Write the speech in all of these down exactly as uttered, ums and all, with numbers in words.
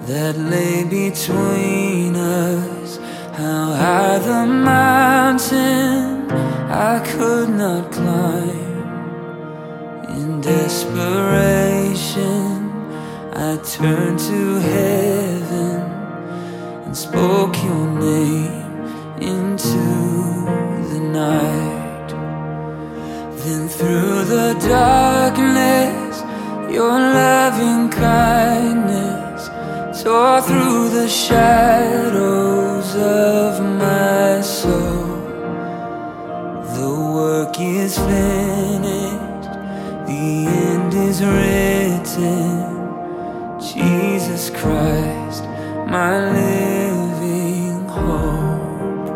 that lay between us. How high the mountain I could not climb. In desperation I turned to heaven and spoke your name into the night. Then through the darkness your loving kindness tore through the shadows of my soul. The work is finished, the end is written. Jesus Christ, my living hope.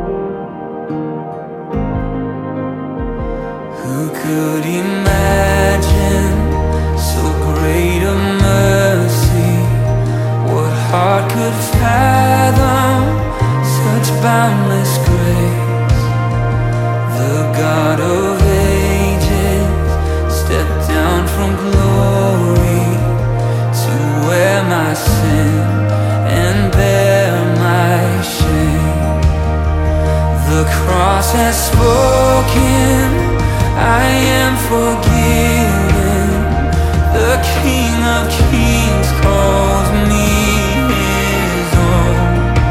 Who could imagine so great a mercy? What heart could fathom such boundless grace? The God of ages stepped down from glory to wear my sin and bear my shame. The cross has spoken, I am forgiven. The King of Kings calls me his own.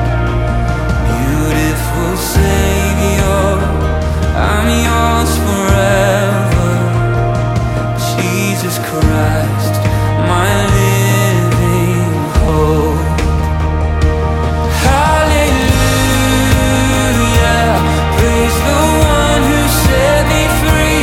Beautiful Savior, I'm yours forever. Jesus Christ, my living hope. Hallelujah, praise the one who set me free.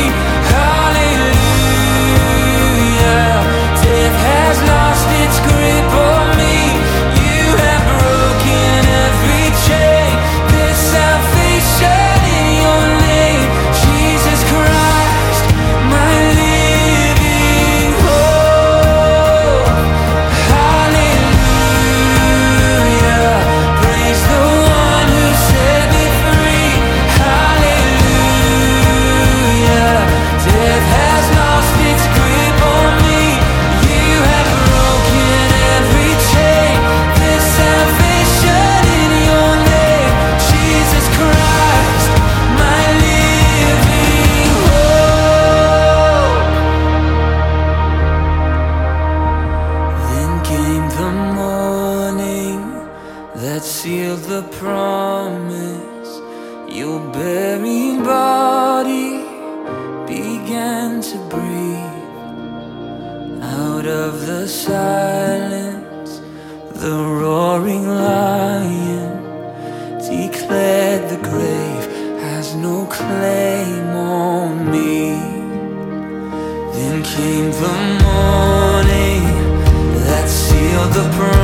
Hallelujah, death has lost its grip on me. You have broken every chain. There's salvation in your name. Jesus Christ, my living hope. Hallelujah, praise the one who set me free. Hallelujah, death has lost its grip on me. You have broken every chain. There's salvation in your name. Jesus Christ, my living hope. Then came the morning that sealed the promise. Your buried body began to breathe. Out of the silence, the roaring lion declared the grave has no claim on me. Then came the morning that sealed the promise.